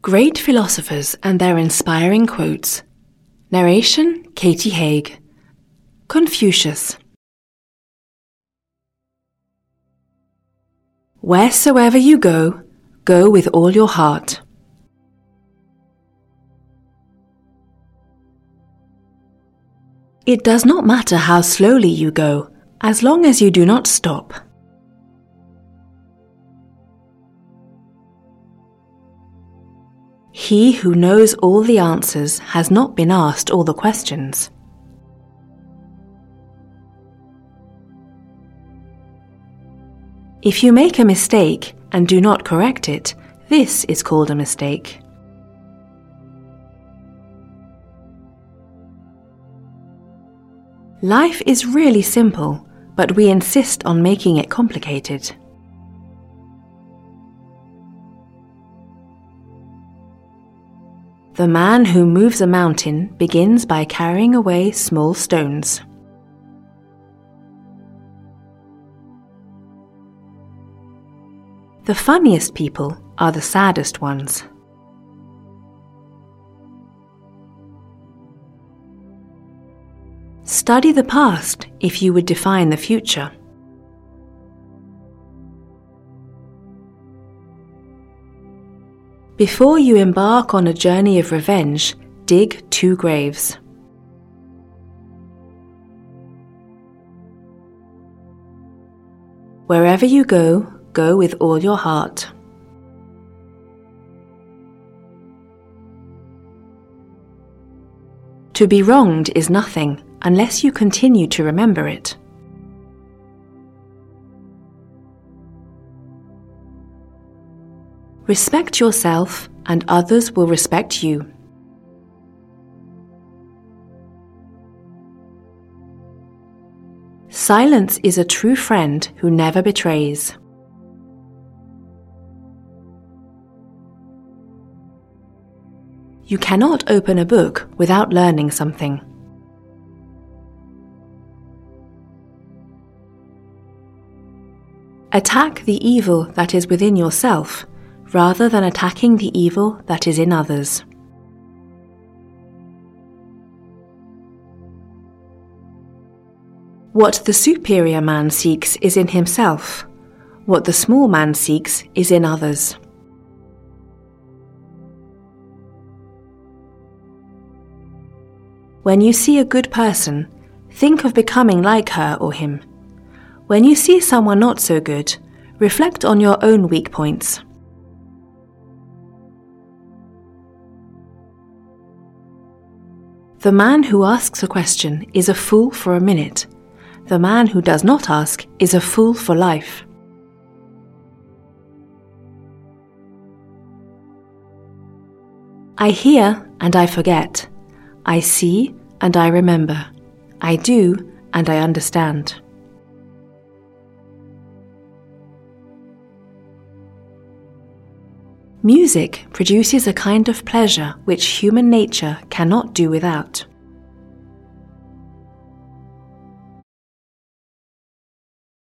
Great Philosophers and Their Inspiring Quotes. Narration, Katie Haig. Confucius. Wheresoever you go, go with all your heart. It does not matter how slowly you go, as long as you do not stop. He who knows all the answers has not been asked all the questions. If you make a mistake and do not correct it, this is called a mistake. Life is really simple, but we insist on making it complicated. The man who moves a mountain begins by carrying away small stones. The funniest people are the saddest ones. Study the past if you would define the future. Before you embark on a journey of revenge, dig 2 graves. Wherever you go, go with all your heart. To be wronged is nothing unless you continue to remember it. Respect yourself, and others will respect you. Silence is a true friend who never betrays. You cannot open a book without learning something. Attack the evil that is within yourself, rather than attacking the evil that is in others. What the superior man seeks is in himself. What the small man seeks is in others. When you see a good person, think of becoming like her or him. When you see someone not so good, reflect on your own weak points. The man who asks a question is a fool for a minute. The man who does not ask is a fool for life. I hear and I forget. I see and I remember. I do and I understand. Music produces a kind of pleasure which human nature cannot do without.